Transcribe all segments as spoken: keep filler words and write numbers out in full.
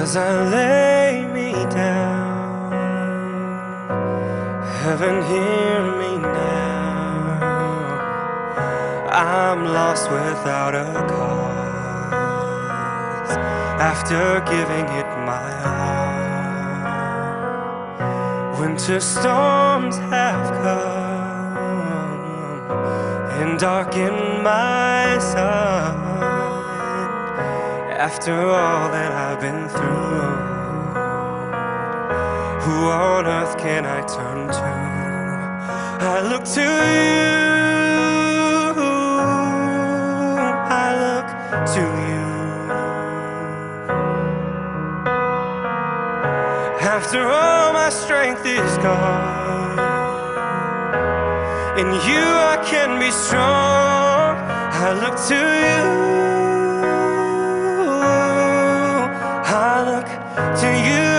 as I lay me down. Heaven, hear me now. I'm lost without a cause, after giving it my all. Winter storms have come and darkened my sun. After all that I've been through, who on earth can I turn to? I look to you, I look to you. After all my strength is gone, in you I can be strong. I look to you, I look to you.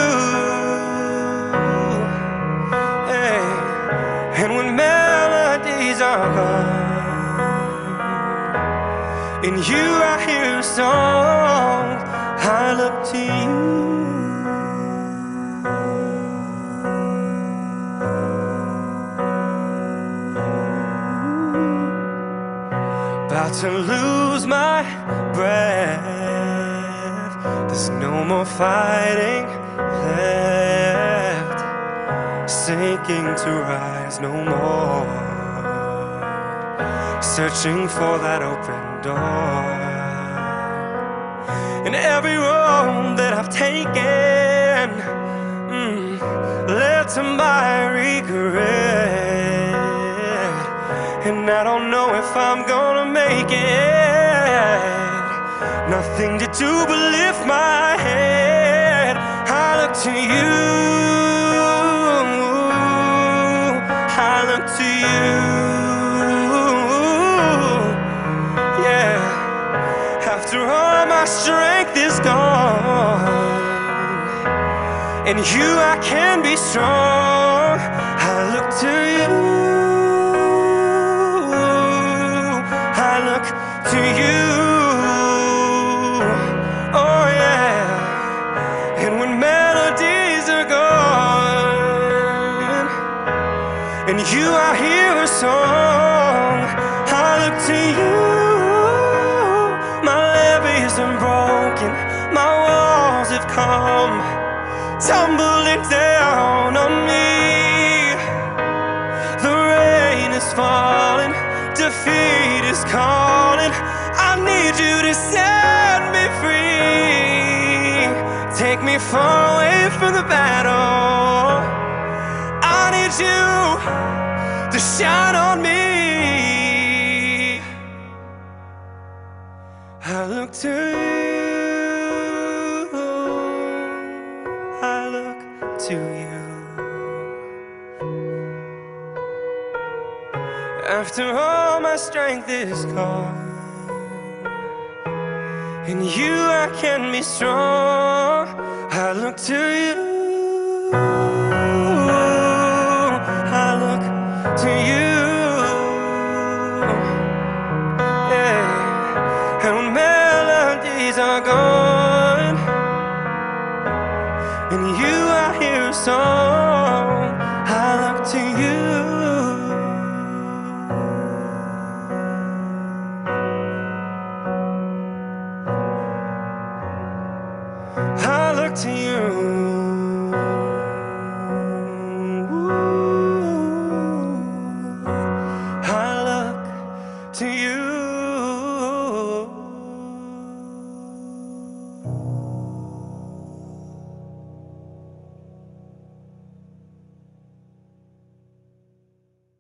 Hey. And when melodies are gone, in you I hear a song. I look to you. About to lose my breath, there's no more fighting left, sinking to rise no more, searching for that open door. And every road that I've taken mm, led to my regret, and I don't know if I'm gonna make it. Nothing to do but lift my head. I look to you, I look to you. Yeah. After all my strength is gone, in you I can be strong. I look to you, I look to you. Oh yeah. And when melodies are gone, in you I hear a song. I look to you. My levees are broken, my walls have come tumbling down on me. The rain is falling, defeat is calling. I need you to set me free. Take me far away from the battle. I need you to shine on me. I look to you, I look to you. After all my strength is gone, in you I can be strong. I look to you, I look to you. Yeah. And when melodies are gone, in you I hear a song. I look to you, I look to you.